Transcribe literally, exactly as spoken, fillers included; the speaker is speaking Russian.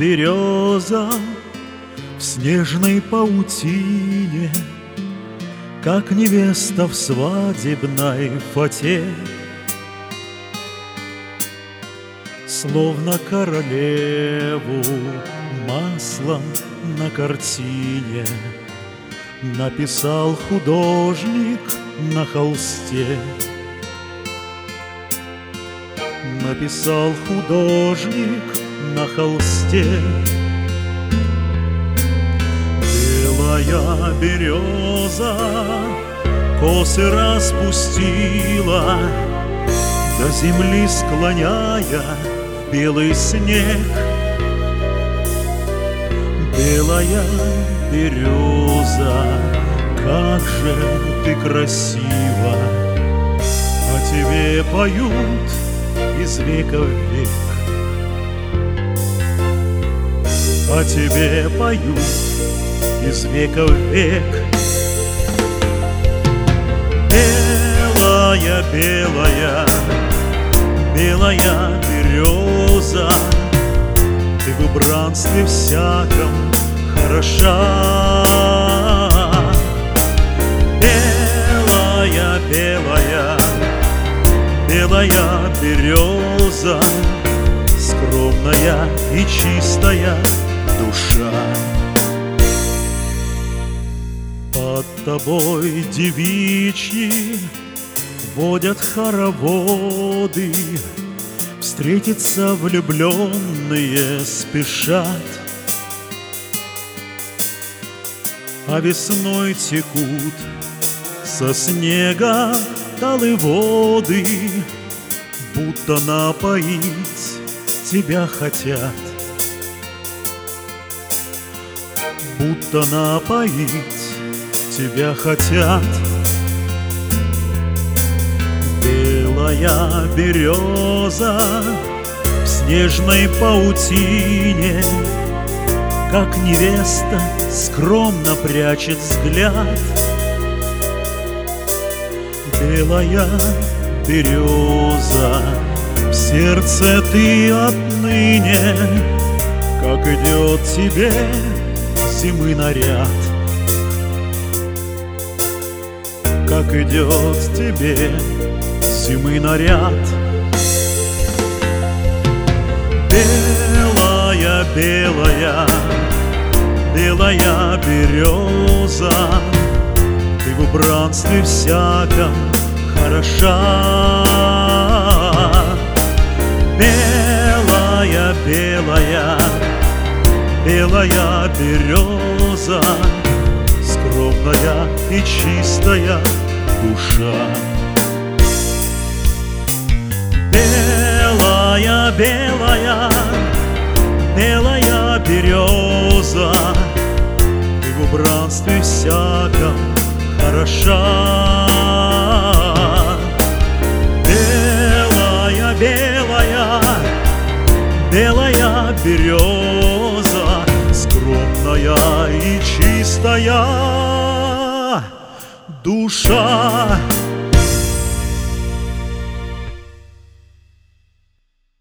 береза в снежной паутине, как невеста в свадебной фате, словно королеву маслом на картине написал художник на холсте. Написал художник на холсте. Белая береза косы распустила, до земли склоняя белый снег. Белая береза, как же ты красива, о тебе поют из века в век. О тебе поют из века в век. Белая, белая, белая береза, ты в убранстве всяком хороша. Белая, белая, белая береза, скромная и чистая душа. Под тобой девичьи водят хороводы, встретиться влюбленные спешат. А весной текут со снега талые воды, будто напоить тебя хотят, будто напоить тебя хотят. Белая береза в снежной паутине, как невеста скромно прячет взгляд. Белая береза, в сердце ты отныне, как идет тебе зимы наряд, как идет тебе зимы наряд. Белая, белая, белая береза, ты в убранстве всяком хороша. Белая, белая, белая береза, скромная и чистая душа. Белая, белая, белая береза, ты в убранстве всяком хороша. Белая, белая, белая береза, скромная и чистая душа.